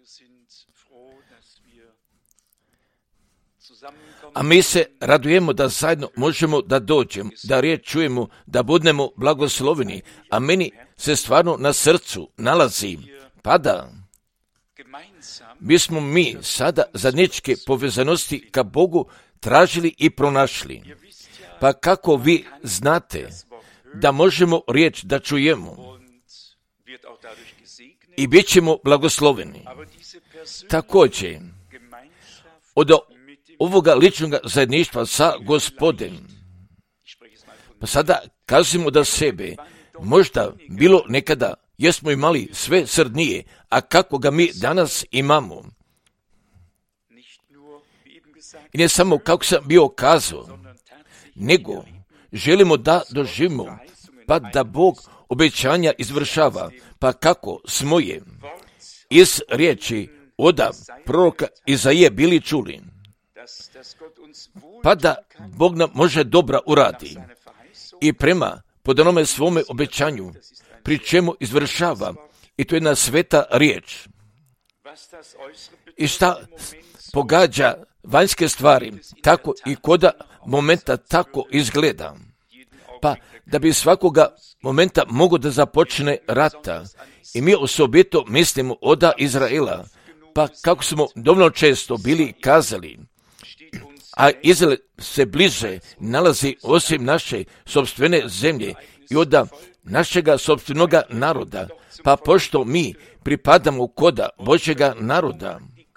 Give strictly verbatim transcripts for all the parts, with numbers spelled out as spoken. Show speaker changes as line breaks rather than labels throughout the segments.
A mi se radujemo da zajedno možemo da dođemo, da riječ čujemo, da budemo blagosloveni, a meni se stvarno na srcu nalazi, pada. Bismo mi sada zajedničke povezanosti ka Bogu tražili i pronašli. Pa kako vi znate da možemo riječ da čujemo i bit ćemo blagosloveni. Također, od ovoga ličnog zajedništva sa Gospodem, pa sada kažemo da sebe, možda bilo nekada, jesmo imali sve srdnije, a kako ga mi danas imamo. I ne samo kako sam bio kazao, nego želimo da doživimo, pa da Bog obećanja izvršava, pa kako smo je iz riječi oda proroka Izaije bili čuli, pa da Bog nam može dobra uradi i prema pod onome svome obećanju, pri čemu izvršava, i to je jedna sveta riječ. I šta pogađa vanjske stvari, tako i koda momenta tako izgleda. Pa da bi svakoga momenta mogo da započne rata, i mi osobito mislimo oda Izraela, pa kako smo dovoljno često bili kazali, a Izrael se bliže nalazi osim naše sopstvene zemlje i oda našega sopstvenoga naroda, pa pošto mi pripadamo koda Božjega naroda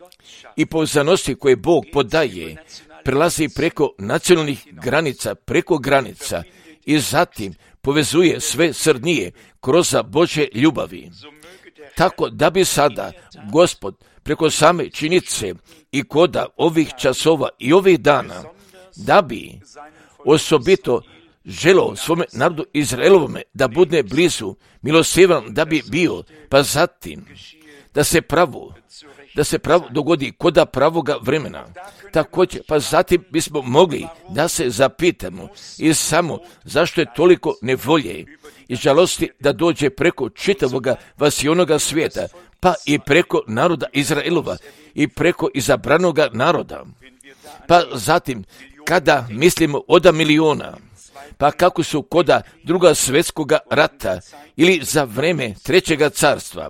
i povezanosti koje Bog podaje, prelazi preko nacionalnih granica, preko granica i zatim povezuje sve srdnije kroz Božje ljubavi. Tako da bi sada Gospod preko same činjenice i koda ovih časova i ovih dana, da bi osobito želio svome narodu Izraelovome da bude blizu, milostivan da bi bio, pa zatim da se pravo, da se pravo dogodi koda pravoga vremena. Također, pa zatim bismo mogli da se zapitamo i samo zašto je toliko nevolje i žalosti da dođe preko čitavoga vasionoga svijeta, pa i preko naroda Izraelova i preko izabranoga naroda. Pa zatim, kada mislimo oda miliona, pa kako su koda druga svjetskoga rata ili za vreme trećega carstva,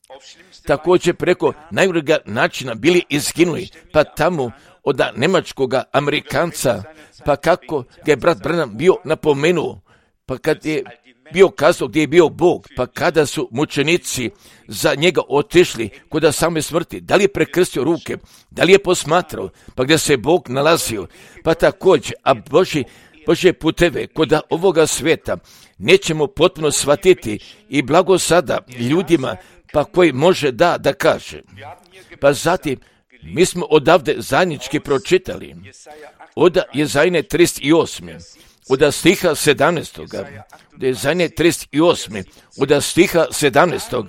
također preko najgorega načina bili izginuli, pa tamo od nemačkoga Amerikanca, pa kako ga je brat Branham bio napomenuo, pa kad je bio kazao gdje je bio Bog, pa kada su mučenici za njega otišli kod same smrti, da li je prekrstio ruke, da li je posmatrao, pa gdje se Bog nalazio, pa također, a Boži, Božje puteve kod ovoga svijeta nećemo potpuno shvatiti i blago sada ljudima, pa koji može da, da kaže. Pa zatim, mi smo odavde zajednički pročitali, od Jezajne trideset osam, od stiha sedamnaestog, od Jezajne trideset osam, od stiha sedamnaestog.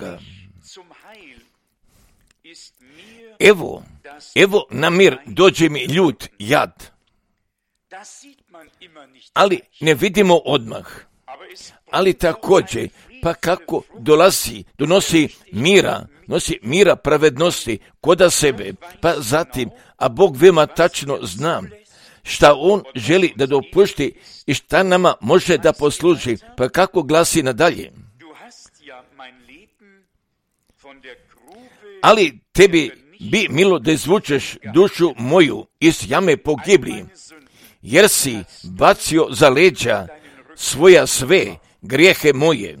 Evo, evo na mir dođe mi ljud jad, ali ne vidimo odmah, ali također, pa kako dolazi, donosi mira, nosi mira pravednosti koda sebe, pa zatim, a Bog veoma tačno zna šta On želi da dopušti i šta nama može da posluži, pa kako glasi nadalje. Ali tebi bi milo da izvučeš dušu moju iz jame pogibli, jer si bacio za leđa svoja sve grijehe moje.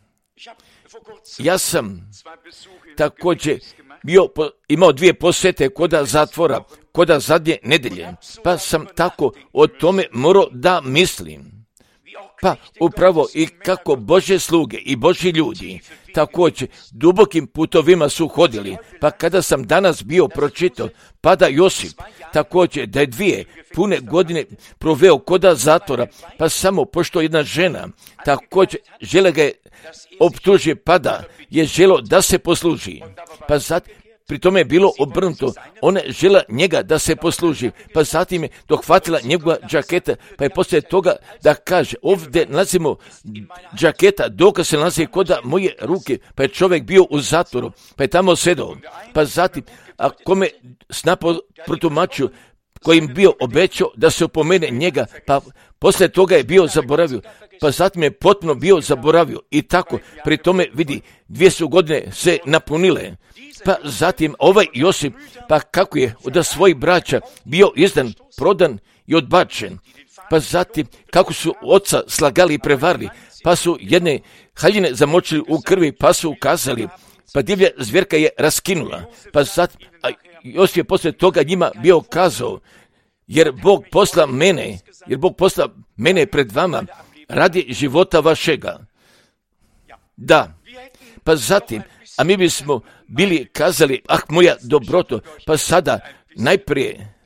Ja sam također bio, imao dvije posjete koda zatvora, koda zadnje nedelje, pa sam tako o tome morao da mislim. Pa upravo i kako Božje sluge i Božji ljudi također dubokim putovima su hodili, pa kada sam danas bio pročitao, pa da Josip također da je dvije pune godine proveo koda zatvora, pa samo pošto jedna žena također žele ga je optuži, pa da je želo da se posluži. Pa, zat, pri tome je bilo obrnuto. Ona je žela njega da se posluži, pa zatim je dohvatila njegova džaketa, pa je poslije toga da kaže, ovdje nalazimo džaketa, dokaz se nalazi koda moje ruke, pa je čovjek bio u zatvoru, pa je tamo sedao, pa zatim, a kome snapo protumačio, kojim bio obećao da se opomene njega, pa poslije toga je bio zaboravio, pa zatim je potpuno bio zaboravio i tako, pri tome vidi, dvije su godine se napunile, pa zatim ovaj Josip, pa kako je od svojih braća bio izdan, prodan i odbačen, pa zatim kako su oca slagali i prevarili, pa su jedne haljine zamočili u krvi, pa su ukazali, pa divlja zvjerka je raskinula, pa zatim, a Josip je poslije toga njima bio kazao, jer Bog posla mene, jer Bog posla mene pred vama radi života vašega. Da, pa zatim, a mi bismo bili kazali, ah moja dobroto, pa sada najprije,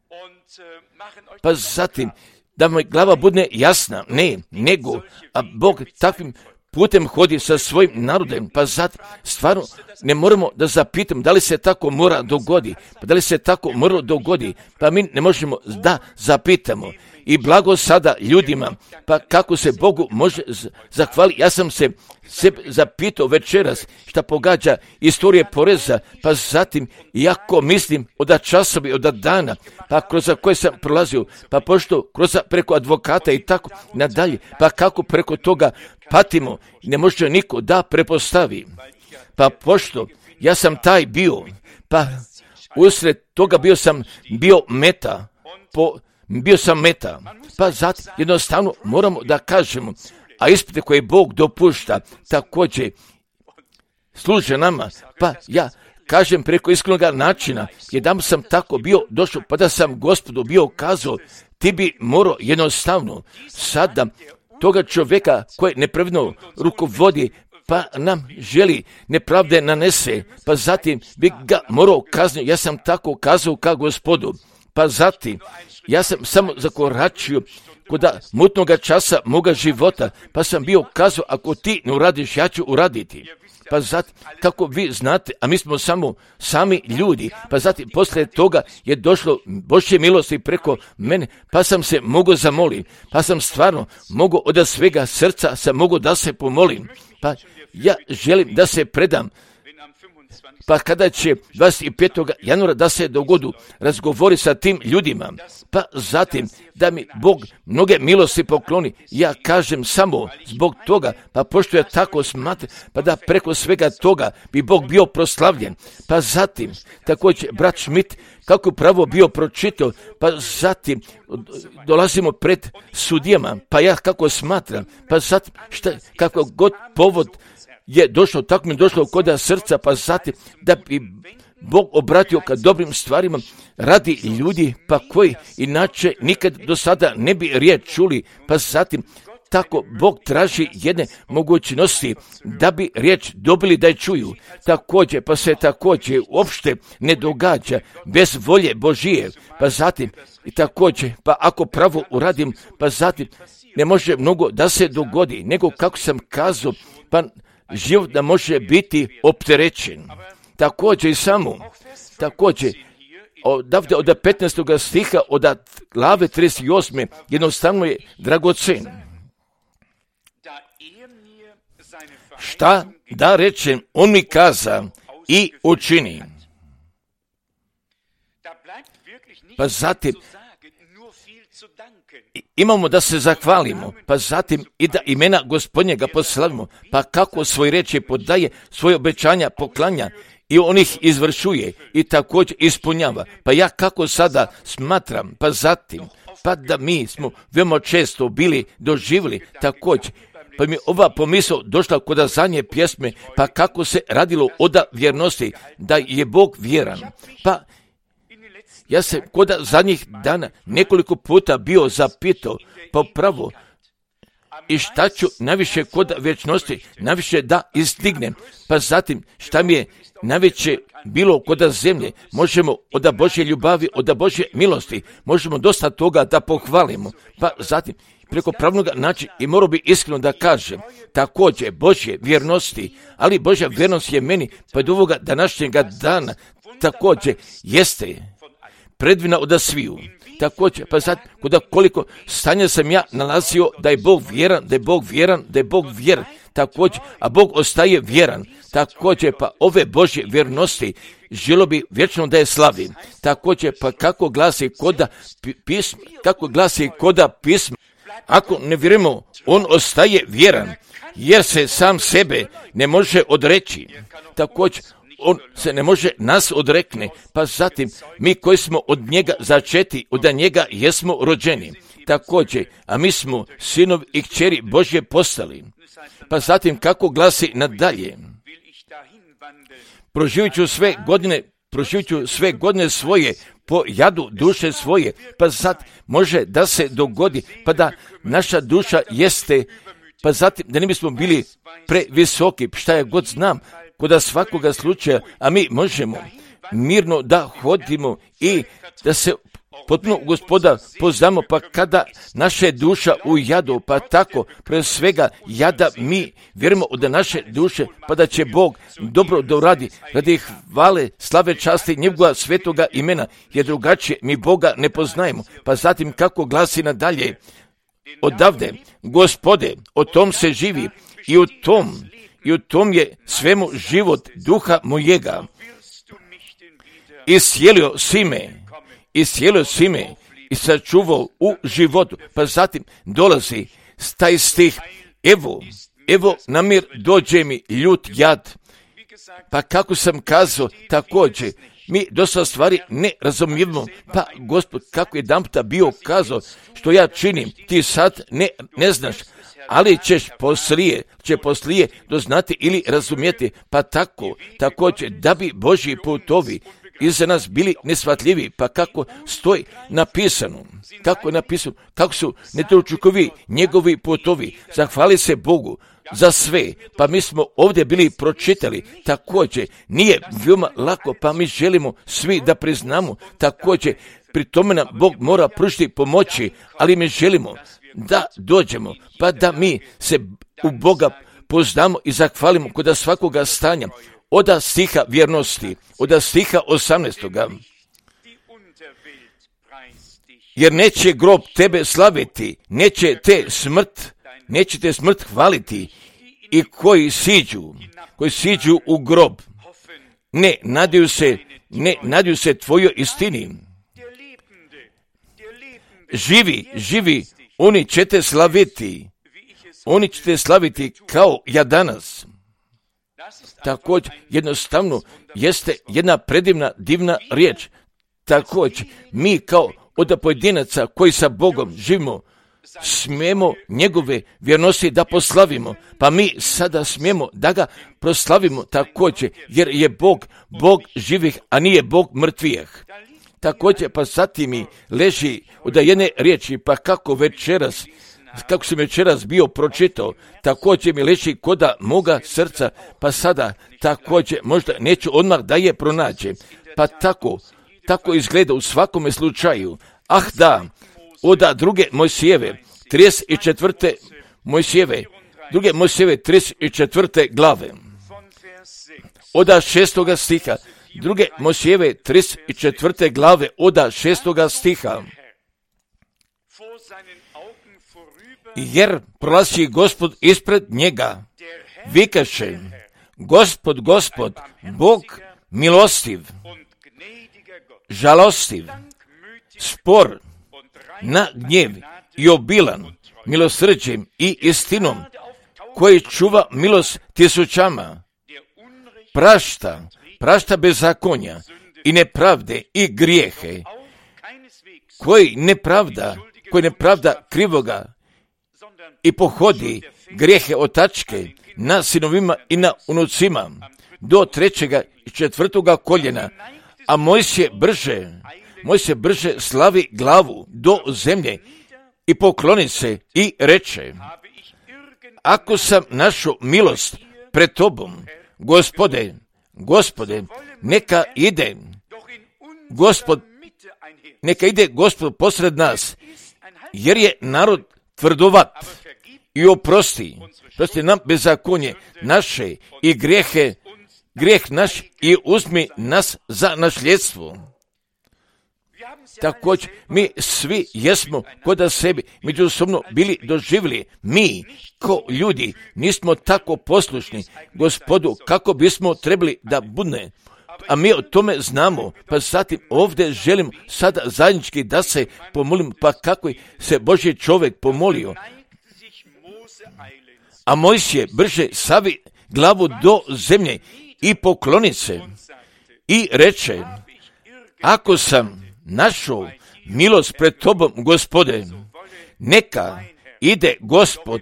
pa zatim, da mi glava bude jasna, ne, nego, a Bog takvim putem hodi sa svojim narodem, pa zatim, stvarno ne moramo da zapitam da li se tako mora dogodi, pa da li se tako mora dogodi, pa mi ne možemo da zapitamo. I blago sada ljudima, pa kako se Bogu može zahvaliti. Ja sam se sebe zapitao večeras šta pogađa istorije poreza, pa zatim jako mislim od časovi, od dana, pa kroz koje sam prolazio, pa pošto kroz preko advokata i tako nadalje, pa kako preko toga patimo, ne može niko da prepostavi. Pa pošto ja sam taj bio, pa usred toga bio sam bio meta, po bio sam meta, pa zato jednostavno moramo da kažemo, a ispite koje Bog dopušta također služe nama, pa ja kažem preko iskrenog načina, jedan sam tako bio došao, pa da sam Gospodu bio kazao, ti bi morao jednostavno sada toga čovjeka koje nepravedno rukovodi, pa nam želi nepravde nanese, pa zatim bi ga morao kazniti. Ja sam tako kazao kao Gospodu, pa zatim ja sam samo zakoračio kod mutnoga časa moga života, pa sam bio kazao, ako ti ne uradiš, ja ću uraditi. Pa zatim, kako vi znate, a mi smo samo sami ljudi, pa zatim poslije toga je došlo Božje milosti preko mene, pa sam se mogao zamoliti, pa sam stvarno mogao od svega srca sam mogao da se pomolim, pa ja želim da se predam. Pa kada će dvadeset petog januara da se dogodu razgovori sa tim ljudima, pa zatim da mi Bog mnoge milosti pokloni, ja kažem samo zbog toga, pa pošto je tako smatra, pa da preko svega toga bi Bog bio proslavljen. Pa zatim, također brat Schmidt, kako pravo bio pročitao, pa zatim dolazimo pred sudijama, pa ja kako smatram, pa zatim šta, kako god povod je došlo, tako mi je došlo kod srca, pa zatim da bi Bog obratio ka dobrim stvarima radi ljudi, pa koji inače nikad do sada ne bi riječ čuli, pa zatim tako Bog traži jedne mogućnosti da bi riječ dobili da je čuju. Također, pa se također uopšte ne događa bez volje Božije, pa zatim i također, pa ako pravo uradim, pa zatim ne može mnogo da se dogodi, nego kako sam kazao, pa život da može biti opterećen. Također i samo, također, odavde od petnaestog stiha, od glave trideset osme jednostavno je dragocen. Šta da rečem, on mi kaza i učini. Pa zatim, imamo da se zahvalimo, pa zatim i da imena Gospodnjega poslavimo, pa kako svoj reči podaje, svoje obećanja poklanja i on ih izvršuje i također ispunjava. Pa ja kako sada smatram, pa zatim, pa da mi smo veoma često bili doživjeli također, pa mi ova pomisao došla kod zadnje pjesme, pa kako se radilo od vjernosti, da je Bog vjeran. Pa ja sam kod zadnjih dana nekoliko puta bio zapitao, pa pravo, i šta ću najviše kod vječnosti, najviše da izdignem, pa zatim šta mi je najveće bilo kod zemlje, možemo od Božje ljubavi, od Božje milosti, možemo dosta toga da pohvalimo, pa zatim preko pravnog načina i morao bi iskreno da kažem, također Božje vjernosti, ali Božja vjernost je meni pa do ovoga današnjega dana također jeste predvina od sviju. Također, pa sad, kuda koliko stanja sam ja nalazio da je Bog vjeran, da je Bog vjeran, da je Bog vjeran, također, a Bog ostaje vjeran. Također, pa ove Božje vjernosti želo bi vječno da je slavim. Također, pa kako glasi koda pisma, kako glasi koda pisma, ako ne vjerujemo, on ostaje vjeran, jer se sam sebe ne može odreći. Također, on se ne može nas odrekne, pa zatim mi koji smo od njega začeti, od njega jesmo rođeni. Također, a mi smo sinovi i kćeri Božje postali. Pa zatim kako glasi nadalje? Proživit ću sve godine, proživit ću sve godine svoje po jadu duše svoje, pa sad može da se dogodi, pa da naša duša jeste, pa zatim da ne bismo bili previsoki, šta ja god znam, kod svakoga slučaja, a mi možemo mirno da hodimo i da se potpuno Gospoda poznamo, pa kada naše duša u jadu, pa tako pre svega jada mi vjerujemo od naše duše, pa da će Bog dobro da uradi radi hvale, slave, časti njegova svetoga imena, jer drugačije mi Boga ne poznajemo. Pa zatim kako glasi nadalje, odavde, Gospode, o tom se živi i u tom I u tom je svemu život duha mojega. Iscijelio si me, iscijelio si me i sačuvao u životu. Pa zatim dolazi taj stih, evo, evo namir dođe mi ljut jad. Pa kako sam kazao, također, mi dosta stvari ne razumijemo. Pa Gospod, kako je jedanputa bio kazao, što ja činim, ti sad ne, ne znaš, ali ćeš poslije, će poslije doznati ili razumjeti, pa tako, također, da bi Božji putovi iza nas bili nesvatljivi, pa kako stoji napisano, kako je napisano, kako su nedočukovi njegovi putovi, zahvali se Bogu za sve, pa mi smo ovdje bili pročitali, također, nije veoma lako, pa mi želimo svi da priznamo, također, pri tome nam Bog mora pružiti pomoći, ali mi želimo da dođemo, pa da mi se u Boga poznamo i zahvalimo kod svakoga stanja, od stiha vjernosti, od stiha osamnaestoga. Jer neće grob tebe slaviti, neće te smrt, neće te smrt hvaliti, i koji siđu, koji siđu u grob, ne nadaju se, ne nadaju se tvojoj istini. Živi, živi, oni će te slaviti, oni će te slaviti kao ja danas. Također, jednostavno, jeste jedna predivna, divna riječ. Također, mi kao od pojedinaca koji sa Bogom živimo, smijemo njegove vjernosti da poslavimo, pa mi sada smijemo da ga proslavimo također, jer je Bog, Bog živih, a nije Bog mrtvijeh. Također, pa zatim mi leži od jedne riječi, pa kako večeras, kako sam večeras bio pročitao, također mi leži koda moga srca, pa sada također možda neću odmah da je pronađem, pa tako, tako izgleda u svakome slučaju. Ah da, oda druge Mojsijeve, trideset četvrte Mojsijeve, druge Mojsijeve trideset četvrte glave, oda šestoga stiha, druge Mojsijeve trideset četvrte glave, oda šestoga stiha. Jer prolazi Gospod ispred njega, vikaše, Gospod, Gospod, Bog milostiv, žalostiv, spor na gnjev i obilan milosrđem i istinom, koji čuva milost tisućama, prašta, prašta bezakonja i nepravde i grijehe, koji nepravda, koji nepravda krivoga i pohodi grijehe otačke na sinovima i na unucima do trećega i četvrtoga koljena, a Mojsije brže, Mojsije brže slavi glavu do zemlje i pokloni se i reče, ako sam našao milost pred tobom, Gospode, Gospode, neka ide, Gospod, neka ide Gospod posred nas, jer je narod tvrdovat i oprosti, prosti nam bezakonje naše i grijehe, grijeh naš i uzmi nas za nasljedstvo. Također, mi svi jesmo kod sebi međusobno bili doživjeli. Mi, ko ljudi, nismo tako poslušni Gospodu kako bismo trebali da budne. A mi o tome znamo, pa zatim ovdje želim sada zajednički da se pomolim, pa kako se Božji čovjek pomolio. A Mojsije brže savi glavu do zemlje i pokloni se i reče, ako sam našao milost pred tobom, Gospode, neka ide Gospod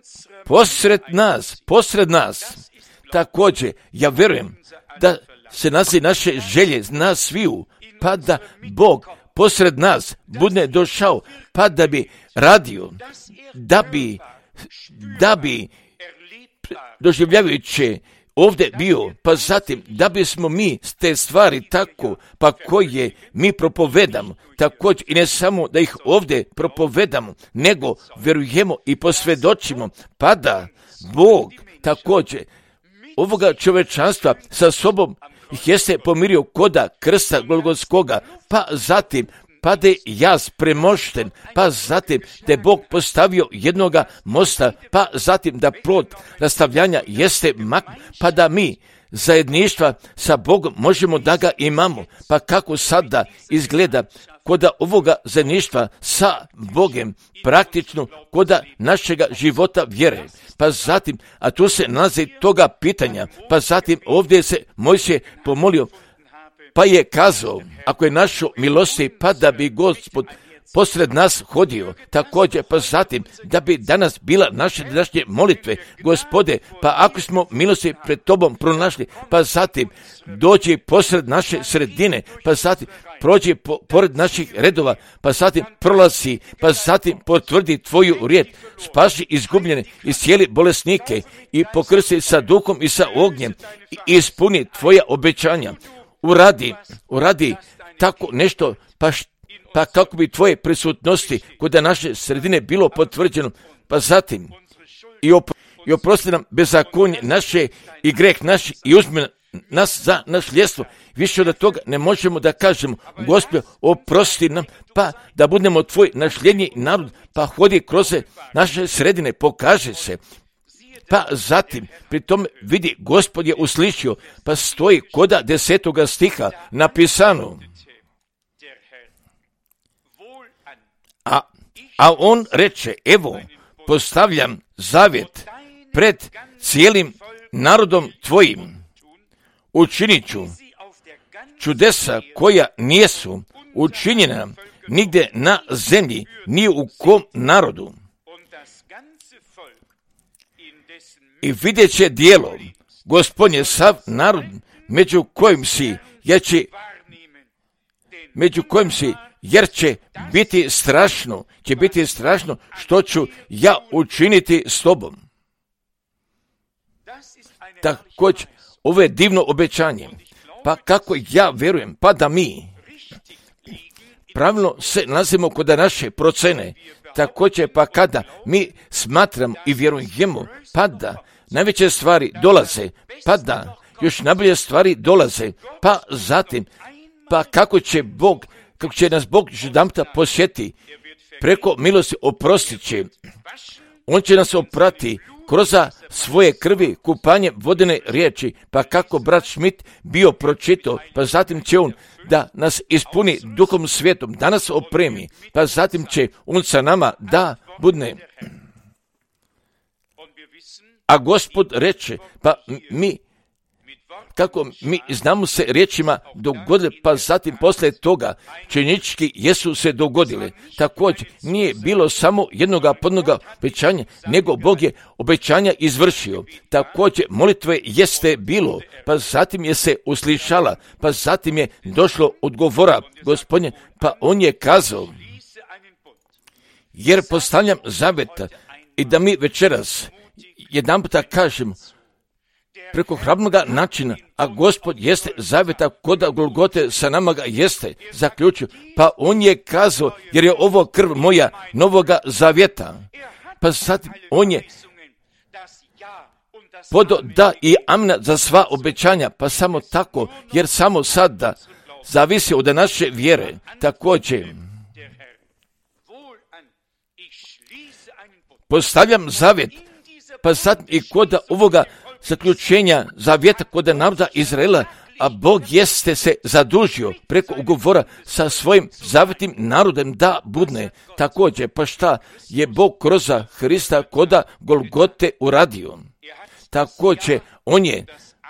posred nas, posred nas. Također, ja vjerujem da se nazi naše želje, nas sviju, pa da Bog posred nas bude došao, pa da bi radio, da bi, da bi doživljavajući ovdje bio, pa zatim da bismo mi te stvari tako, pa koje mi propovedamo, također i ne samo da ih ovdje propovedamo, nego vjerujemo i posvjedočimo, pa da Bog također ovoga čovečanstva sa sobom ih jeste pomirio koda krsta Golgotskoga, pa zatim pa da je jaz premošten, pa zatim da je Bog postavio jednoga mosta, pa zatim da plod rastavljanja jeste mak, pa da mi zajedništva sa Bogom možemo da ga imamo. Pa kako sada izgleda koda ovoga zajedništva sa Bogom, praktično koda našega života vjere. Pa zatim, a tu se nalazi toga pitanja, pa zatim ovdje se Mojsije pomolio, pa je kazao, ako je našo milosti, pa da bi Gospod posred nas hodio, također pa zatim da bi danas bila naše današnje molitve, Gospode, pa ako smo milosti pred tobom pronašli, pa zatim dođi posred naše sredine, pa zatim prođi po, pored naših redova, pa zatim prolazi, pa zatim potvrdi tvoju riječ, spasi izgubljene i cijeli bolesnike i pokrsti sa duhom i sa ognjem i ispuni tvoja obećanja. Uradi, uradi tako nešto, pa, š, pa kako bi tvoje prisutnosti kod naše sredine bilo potvrđeno, pa zatim i, op, i oprosti nam bezakonje naše i greh naš i uzmi nas za nasljedstvo. Više od toga ne možemo da kažemo, Gospod, oprosti nam, pa da budemo tvoj nasljednji narod, pa hodi kroz naše sredine, pokaže se. Pa zatim, pri tome vidi, Gospod je uslišio, pa stoji koda desetoga stiha napisano. A, a on reče, evo, postavljam zavjet pred cijelim narodom tvojim. Učinit ću čudesa koja nijesu učinjena nigdje na zemlji, ni u kom narodu. I vidjet će dijelo, Gospodnje, sav narod među kojim si, jer će, među kojim si, jer će biti strašno, će biti strašno što ću ja učiniti s tobom. Također, ovo je divno obećanje. Pa kako ja vjerujem, pa da mi pravilno se nalazimo kod naše procene, također pa kada mi smatramo i vjerujemo, pa da najveće stvari dolaze, pa da još najbolje stvari dolaze, pa zatim, pa kako će Bog, kako će nas Bog jedanputa posjeti, preko milosti oprostit će, on će nas oprati kroz svoje krvi, kupanje vodene riječi, pa kako brat Schmidt bio pročitao, pa zatim će on da nas ispuni Duhom Svetom, da nas opremi, pa zatim će on sa nama da budne. A Gospod reče, pa mi, kako mi znamo se riječima dogodile, pa zatim poslije toga činjenički jesu se dogodile. Također nije bilo samo jednoga podnoga obećanja, nego Bog je obećanja izvršio. Također molitve jeste bilo, pa zatim je se uslišala, pa zatim je došlo odgovora Gospodnje, pa on je kazao, jer postavljam zavjet i da mi večeras jedan puta kažem, preko hrabnoga načina, a Gospod jeste zavjeta koda Golgote sa nama ga jeste zaključio, pa on je kazao, jer je ovo krv moja novoga zavjeta, pa zatim on je podo da i amna za sva obećanja, pa samo tako, jer samo sada zavisi od naše vjere. Također, postavljam zavjet, pa sad i kod ovoga zaključenja zavjeta kod naroda Izraela, a Bog jeste se zadužio preko ugovora sa svojim zavjetnim narodom da budne. Također, pa šta je Bog kroz Hrista koda Golgote uradio? Također, on je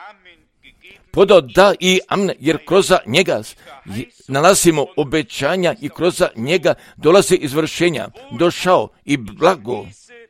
podao da i amen, jer kroz njega nalazimo obećanja i kroz njega dolaze izvršenja. Došao i blago.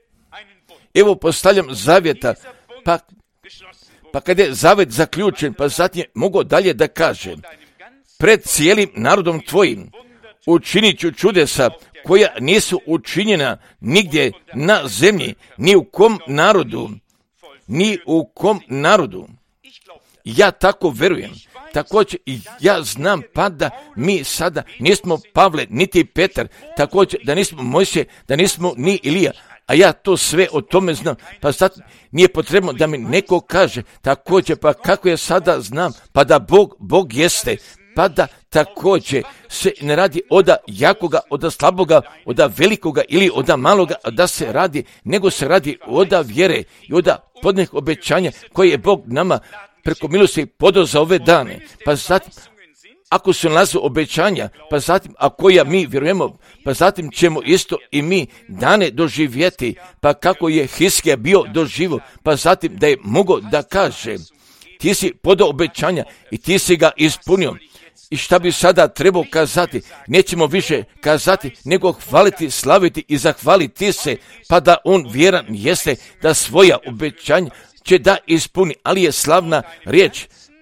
Evo postavljam zavjeta, pa, pa kad je zavjet zaključen, pa zatim mogu dalje da kaže, pred cijelim narodom tvojim učinit ću čudesa koja nisu učinjena nigdje na zemlji, ni u kom narodu, ni u kom narodu. Ja tako verujem. Također ja znam pa da mi sada nismo Pavle, niti Petar, također da nismo Mojsije, da nismo ni Ilija, a ja to sve o tome znam, pa sad nije potrebno da mi neko kaže, također pa kako je sada znam, pa da Bog, Bog jeste, pa da također se ne radi oda jakoga, oda slaboga, oda velikoga ili oda maloga, da se radi, nego se radi oda vjere i oda podnih obećanja koje je Bog nama preko milosti podao za ove dane. Pa zatim, ako se nalaze obećanja, pa zatim, ako ja mi vjerujemo, pa zatim ćemo isto i mi dane doživjeti, pa kako je Hiskija bio doživo, pa zatim da je mogao da kaže, ti si podao obećanja i ti si ga ispunio. I šta bi sada trebao kazati? Nećemo više kazati, nego hvaliti, slaviti i zahvaliti se, pa da on vjeran jeste da svoja obećanja će da ispuni, ali je slavna riječ.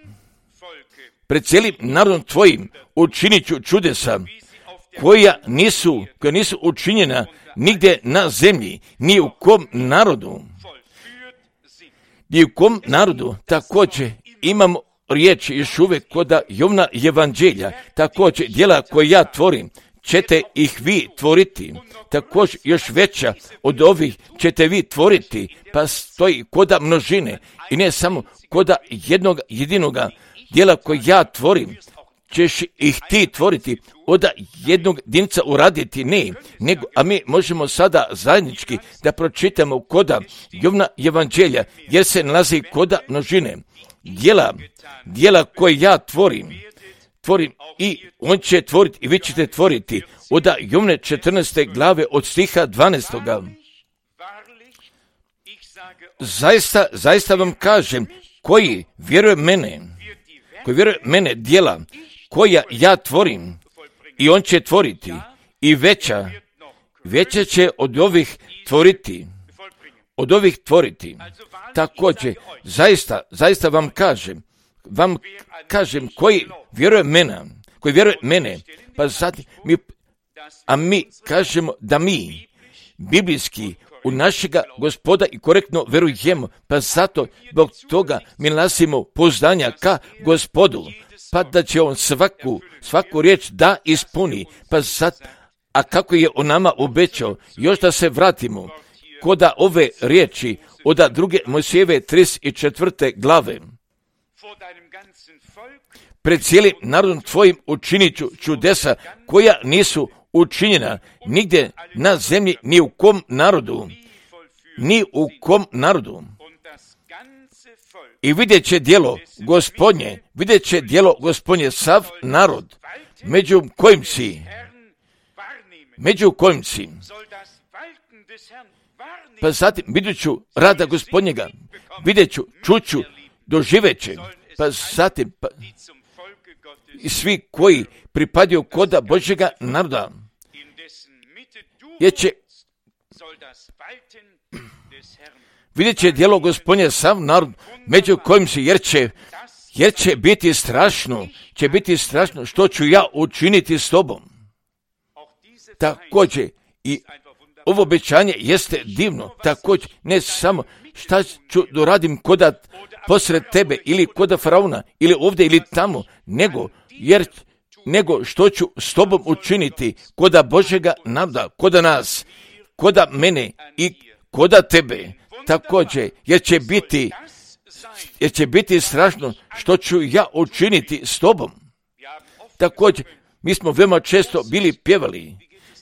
Pred cijelim narodom tvojim učinit ću čudesa koja nisu, koja nisu učinjena nigdje na zemlji, ni u kom narodu. Ni u kom narodu. Također imamo riječ još uvijek kod Jovna evanđelja, također djela koje ja tvorim, ćete ih vi tvoriti. Također još veća od ovih ćete vi tvoriti, pa stoji koda množine i ne samo koda jednog jedinoga djela koje ja tvorim, ćeš ih ti tvoriti, od jednog jedinca uraditi, ne, nego, a mi možemo sada zajednički da pročitamo koda Jovna evanđelja, jer se nalazi koda množine. Djela, djela koje ja tvorim, tvorim i on će tvoriti i vi ćete tvoriti. Od Jovne četrnaeste glave od stiha dvanaestoga. Zaista, zaista vam kažem, koji vjeruje mene, koji vjeruje mene djela koja ja tvorim i on će tvoriti i veća, veća će od ovih tvoriti, od ovih tvoriti. Također, zaista, zaista vam kažem, vam kažem koji vjeruje mene, koji vjeruje mene, pa zatim mi, a mi kažemo da mi biblijski u našega Gospoda i korektno verujemo, pa zato zbog toga mi nalazimo pouzdanja ka Gospodu, pa da će on svaku, svaku riječ da ispuni, pa sad, a kako je on nama obećao, još da se vratimo koda ove riječi od druge Mojsijeve trideset četvrte glave. Pred cijelim narodom tvojim učinit ću čudesa koja nisu učinjena nigdje na zemlji, ni u kom narodu, ni u kom narodu. I vidjet će djelo Gospodnje, vidjet će djelo Gospodnje sav narod, među kojim si, među kojim si. Pa zatim vidjet ću rada Gospodnjega, vidjet ću, čuću, doživet će, pa zatim pa, i svi koji pripadaju koda Božjega naroda, jer će vidjet će djelo Gospodnje sav narod, među kojim si, jer će, jer će biti strašno, će biti strašno što ću ja učiniti s tobom. Također i ovo obećanje jeste divno, također ne samo šta ću da radim koda posred tebe ili koda faraona ili ovdje ili tamo, nego, jer, nego što ću s tobom učiniti koda Božjega navda, koda nas, koda mene i koda tebe. Također, jer će biti, jer će biti strašno što ću ja učiniti s tobom. Također, mi smo veoma često bili pjevali,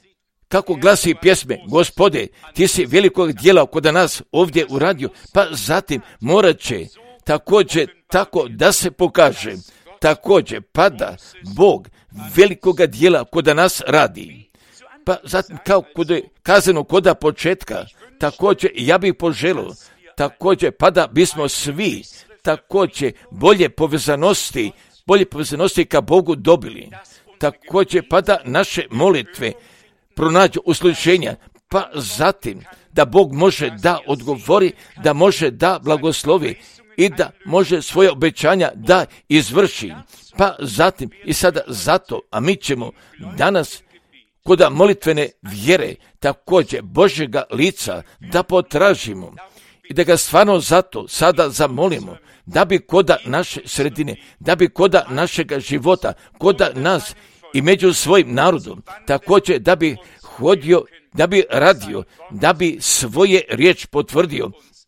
kako glasi pjesme, Gospode, ti si velikog djela kod nas ovdje uradio, pa zatim morat će također tako da se pokaže, također pada Bog velikoga djela kod nas radi. Pa zatim kao kod je kazano koda početka, također ja bih poželio, također pa da bismo svi također bolje povezanosti, bolje povezanosti ka Bogu dobili, također pa da naše molitve pronađu uslišenja, pa zatim da Bog može da odgovori, da može da blagoslovi i da može svoje obećanja da izvrši. Pa zatim i sada zato, a mi ćemo danas koda molitvene vjere također Božjega lica da potražimo i da ga stvarno zato sada zamolimo, da bi koda naše sredine, da bi koda našega života, koda nas i među svojim narodom, također da bi hodio, da bi radio, da bi svoje riječ potvrdio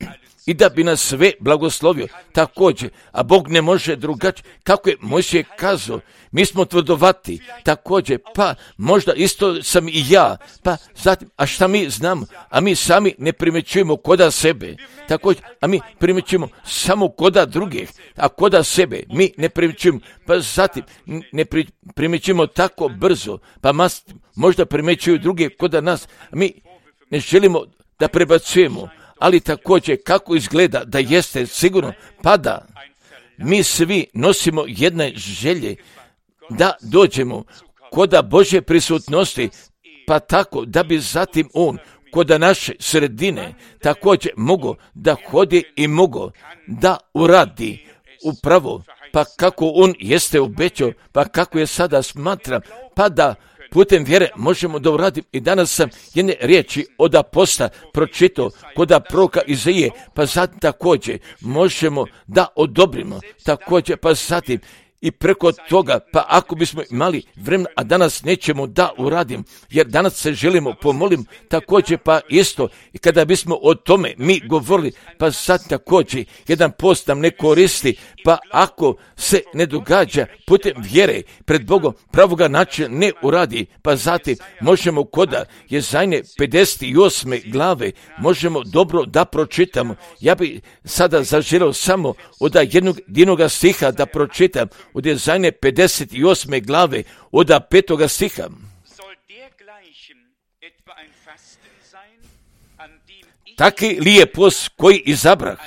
i da bi nas sve blagoslovio također, a Bog ne može drugačije, kako je Mojsije kazao, mi smo tvrdovati, također, pa možda isto sam i ja, pa zatim, a šta mi znamo, a mi sami ne primjećujemo koda sebe, također, a mi primjećujemo samo koda drugih, a koda sebe mi ne primjećujemo, pa zatim ne pri, primjećujemo tako brzo, pa mas, možda primjećuju druge koda nas, a mi ne želimo da prebacujemo, ali također kako izgleda da jeste sigurno, pa da mi svi nosimo jedne želje da dođemo koda Božje prisutnosti, pa tako da bi zatim On koda naše sredine također mogo da hodi i mogo da uradi upravo, pa kako On jeste obećao, pa kako je sada smatram, pa da putem vjere možemo da uradim. I danas sam jedne riječi od aposta pročitao koda proroka Izaije, pa zatim također možemo da odobrimo, također pa zatim i preko toga, pa ako bismo imali vremena, a danas nećemo da uradim, jer danas se želimo pomolim, također pa isto, i kada bismo o tome mi govorili, pa sad također jedan post nam ne koristi, pa ako se ne događa putem vjere pred Bogom pravoga načina ne uradi, pa zatim možemo koda Jezajne pedeset osme glave, možemo dobro da pročitamo. Ja bi sada zaželio samo od jednog jednog stiha da pročitam, od Jezajne pedeset osme glave, od petoga stiha. Taki li je post koji izabrah,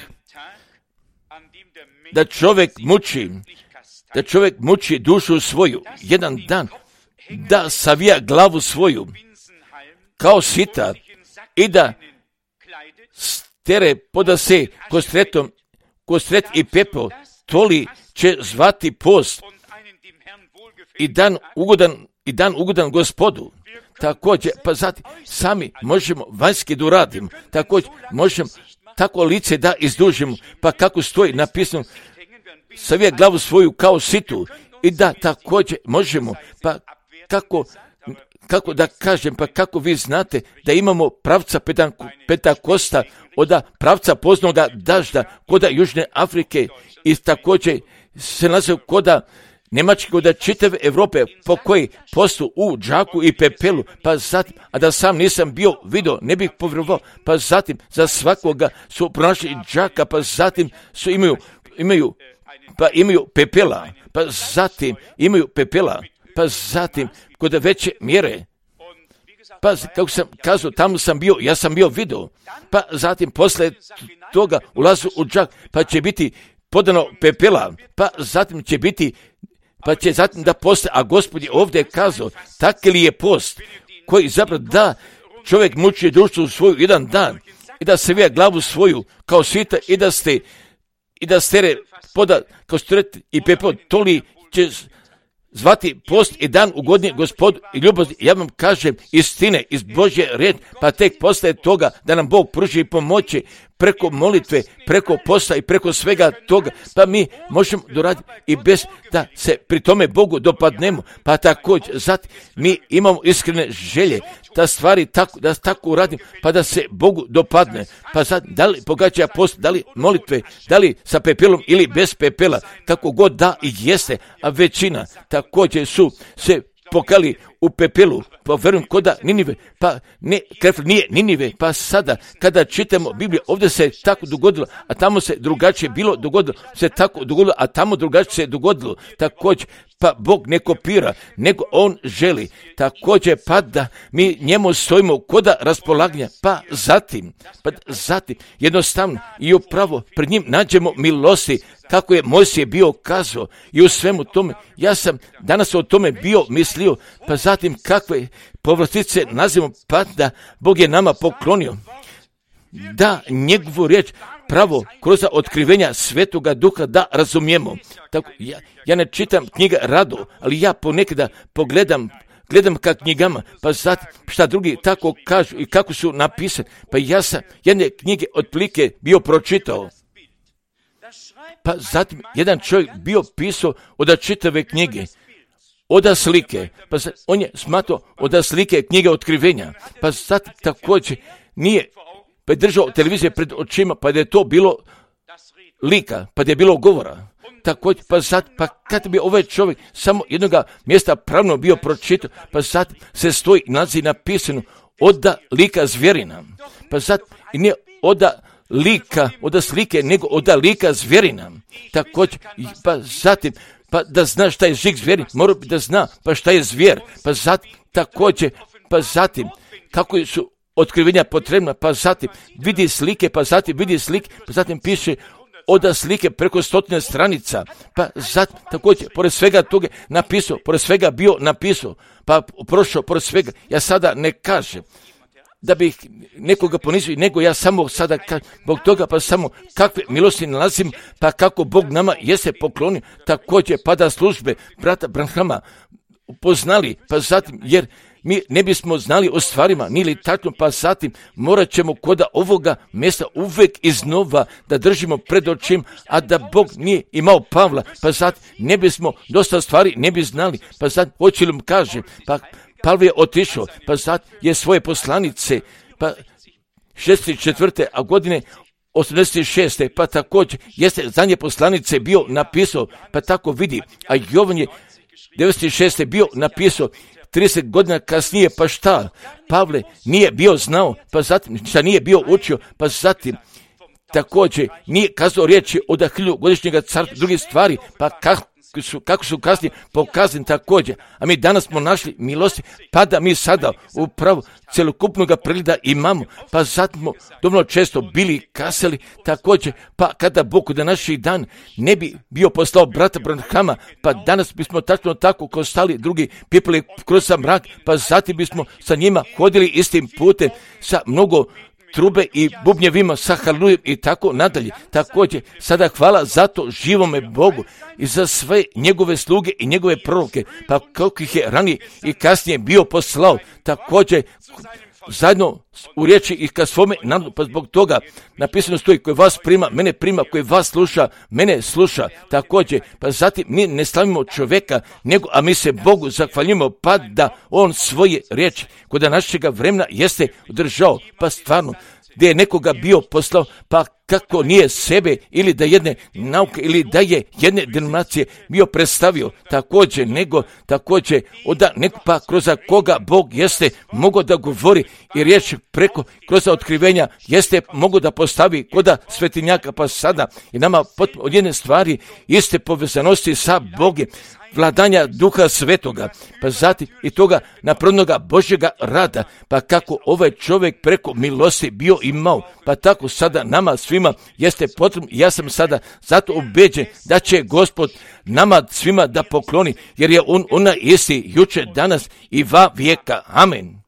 da čovjek muči, da čovjek muči dušu svoju, jedan dan, da savija glavu svoju, kao sita, i da stere poda se kostretom, kostret i pepel, toli će zvati post i dan ugodan, i dan ugodan Gospodu. Također, pa zatim sami možemo vanjski da uradimo, također možemo tako lice da izdužimo, pa kako stoji napisano, savija glavu svoju kao situ, i da također možemo, pa kako, kako da kažem, pa kako vi znate da imamo pravca Pentakosta od pravca poznoga dažda koda Južne Afrike i također se nalazi koda Njemačke, koda čitave Evrope, po koji postu u džaku i pepelu, pa zatim, a da sam nisam bio vidio, ne bih povjerovao, pa zatim za svakoga su pronašli džaka, pa zatim su imaju, imaju, pa imaju pepela, pa zatim imaju pepela, pa zatim kod veće mjere, pa kako sam kazao, tamo sam bio, ja sam bio vidio, pa zatim posle toga ulazu u džak, pa će biti podano pepela, pa zatim će biti, pa će zatim da poste, a Gospod je ovdje kazao, taki li je post koji zapravo da čovjek muči dušu svoju jedan dan i da se vija glavu svoju kao svita i da ste i da stere poda kao stret i pepel, toli će zvati post i dan ugodnije Gospodu i ljubav, ja vam kažem istine iz Božje red, pa tek postaje toga da nam Bog pruži pomoći preko molitve, preko posta i preko svega toga, pa mi možemo doraditi i bez da se pri tome Bogu dopadnemo, pa također zatim mi imamo iskrene želje da stvari tako, da tako uradim, pa da se Bogu dopadne, pa sad da li pogađa post, da li molitve, da li sa pepelom ili bez pepela, kako god da i jeste, a većina također su se pokali u pepelu, pa verujem koda Ninive, pa ne, Krefl nije Ninive, pa sada kada čitamo Bibliju, ovdje se tako dogodilo, a tamo se drugačije bilo dogodilo, se tako dogodilo, a tamo drugačije se dogodilo, također, pa Bog ne kopira, nego On želi, također, pa da mi njemu stojimo koda raspolaganja, pa zatim, pa zatim, jednostavno i upravo pred njim nađemo milosti, kako je Mojsije bio kazao i u svemu tome, ja sam danas o tome bio mislio, pa zatim kakve povlastice nazivamo, pa da Bog je nama poklonio, da njegovu riječ pravo kroz otkrivenja Svetoga Duha da razumijemo. Tako, ja, ja ne čitam knjige rado, ali ja ponekada pogledam Gledam ka knjigama, pa zatim šta drugi tako kažu i kako su napisani, pa ja sam jedne knjige otprilike bio pročitao. Pa zatim jedan čovjek bio pisao od čitave knjige, od slike, pa zatim, on je smatrao od slike knjige otkrivenja, pa zatim također nije pa je držao televizije pred očima, pa da je to bilo lika, pa da je bilo govora. Također, pa sad, pa kad bi ovaj čovjek samo jednoga mjesta pravno bio pročitao, pa sad se stoji naziv napisano oda lika zvjerina, pa sad i nije oda lika, oda slike, nego oda lika zvjerina. Također, pa zatim, pa da zna šta je žig zvjeri, mora bi da zna, pa šta je zvjer, pa zatim, također, pa zatim, kako su otkrivenja potrebna, pa zatim vidi slike, pa zatim vidi slike, pa zatim piše oda slike preko stotine stranica, pa zatim također, pored svega toga napisao, pored svega bio napisao, pa prošao, pored svega, ja sada ne kažem da bih nekoga ponizio, nego ja samo sada kažem, zbog toga pa samo kakve milosti nalazim, pa kako Bog nama jeste poklonio, također pa da službe brata Branhama upoznali, pa zatim, jer mi ne bismo znali o stvarima, nili tačno, pa zatim morat ćemo koda ovoga mjesta uvijek iznova da držimo pred očim, a da Bog nije imao Pavla, pa zatim ne bismo dosta stvari ne bi znali, pa zatim hoće li mu kaže, pa Pavle je otišao, pa zatim je svoje poslanice, pa šezdeset četvrte a godine osamdeset šeste pa također jeste zadnje poslanice bio napisao, pa tako vidi, a Jovan je devedeset šeste bio napisao, trideset godina kasnije, pa šta? Pavle nije bio znao, pa zatim šta nije bio učio, pa zatim također nije kazao riječi od hiljadugodišnjega carstva, druge stvari, pa kako su, kako su kasnije pokazani također. A mi danas smo našli milosti, pa da mi sada upravo celokupnog pregleda imamo, pa zatim smo dovoljno često bili kasali također, pa kada Bog da naših dan ne bi bio poslao brata Branhama, pa danas bismo tačno tako ko stali drugi pipali kroz sam mrak, pa zatim bismo sa njima hodili istim putem sa mnogo trube i bubnjevima sa halujom i tako nadalje. Također, sada hvala zato živome Bogu i za sve njegove sluge i njegove proroke, pa kako ih je ranije i kasnije bio poslao, također zajedno u riječi i ka svome narodu, pa zbog toga napisano stoji koji vas prima, mene prima, koji vas sluša, mene sluša, također, pa zatim mi ne slavimo čovjeka, nego, a mi se Bogu zahvaljujemo, pa da on svoje riječi kod našega vremena jeste održao, pa stvarno, gdje je nekoga bio poslao, pa kako nije sebe ili da jedne nauke ili da je jedne denominacije bio predstavio, također nego također oda neko pa kroz koga Bog jeste mogao da govori i riječ preko kroz otkrivenja jeste mogao da postavi koda svetinjaka, pa sada i nama potpuno od jedne stvari iste povezanosti sa Bogom, vladanja Duha Svetoga, pa zatim i toga naprednoga Božjega rada, pa kako ovaj čovjek preko milosti bio imao, pa tako sada nama svima jeste potrebno, ja sam sada zato ubeđen da će Gospod nama svima da pokloni, jer je on ona isti jučer, danas i va vijeka. Amen.